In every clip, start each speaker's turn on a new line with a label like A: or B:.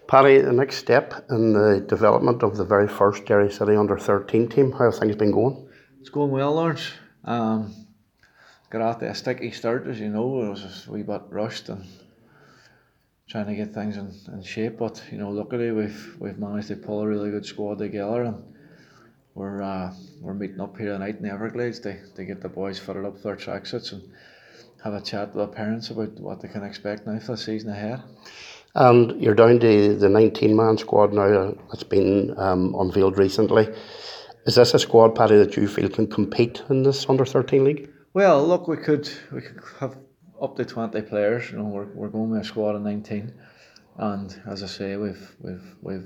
A: Paddy, the next step in the development of the very first Derry City under-13 team, how have things been going?
B: It's going well, Lawrence. Got off to a sticky start, as you know. I was a wee bit rushed and trying to get things in shape, but luckily we've managed to pull a really good squad together, and we're meeting up here tonight in the Everglades to get the boys fitted up for their tracksuits and have a chat with the parents about what they can expect now for the season ahead.
A: And you're down to the 19-man squad now that's been unveiled recently. Is this a squad, Paddy, that you feel can compete in this under-13 league?
B: Well, look, we could have up to 20 players. We're going with a squad of 19, and as I say, we've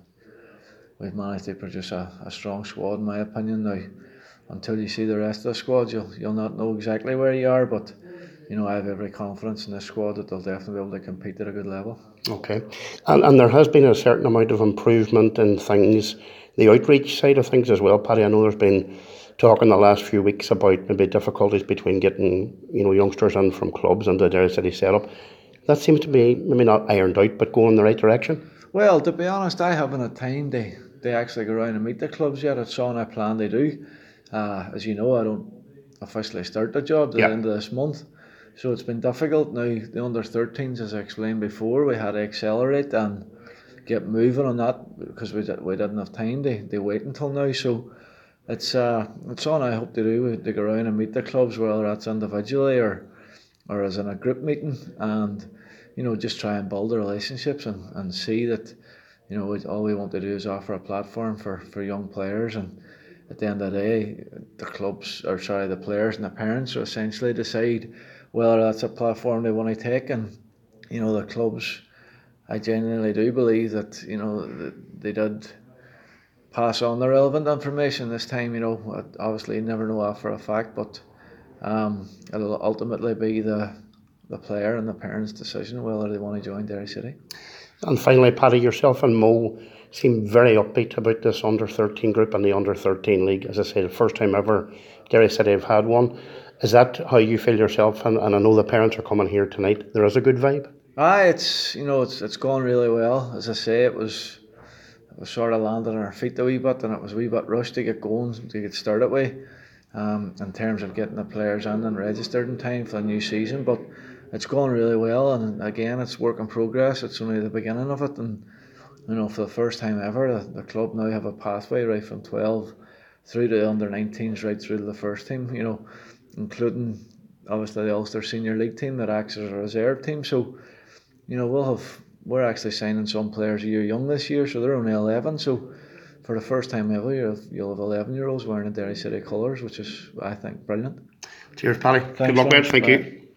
B: managed to produce a strong squad, in my opinion. Now, until you see the rest of the squad, you'll not know exactly where you are, but I have every confidence in this squad that they'll definitely be able to compete at a good level.
A: Okay, and there has been a certain amount of improvement in things, the outreach side of things as well, Paddy. I know there's been talk in the last few weeks about maybe difficulties between getting youngsters in from clubs and the Derry City setup. That seems to be maybe not ironed out, but going in the right direction.
B: Well, to be honest, I haven't had time to actually go around and meet the clubs yet. It's on I plan to do. As you know, I don't officially start the job at the end of this month, so it's been difficult. Now, the under-13s, as I explained before, we had to accelerate and get moving on that because we didn't have time to wait until now. So it's on I hope to do, to go around and meet the clubs, whether that's individually or as in a group meeting, and just try and build the relationships and see that all we want to do is offer a platform for young players, and at the end of the day the players and the parents will essentially decide whether that's a platform they want to take. And the clubs, I genuinely do believe that that they did pass on the relevant information this time. Obviously you never know that for a fact, but it'll ultimately be the player and the parents' decision whether they want to join Derry City.
A: And finally, Paddy, yourself and Mo seem very upbeat about this under-13 group and the under-13 league. As I say, the first time ever Derry City have had one. Is that how you feel yourself? And I know the parents are coming here tonight. There is a good vibe.
B: It's gone really well. As I say, it was sort of landed on our feet a wee bit, and it was a wee bit rushed to get going, to get started with, in terms of getting the players in and registered in time for the new season. But it's gone really well, and again, it's work in progress. It's only the beginning of it, and for the first time ever, the club now have a pathway right from 12 through to the under-19s, right through to the first team. Including obviously the Ulster Senior League team that acts as a reserve team. So we're actually signing some players a year young this year, so they're only 11. So for the first time ever, you'll have 11-year-olds wearing the Derry City colours, which is, I think, brilliant.
A: Cheers, Paddy. Good luck, mate. Thank you.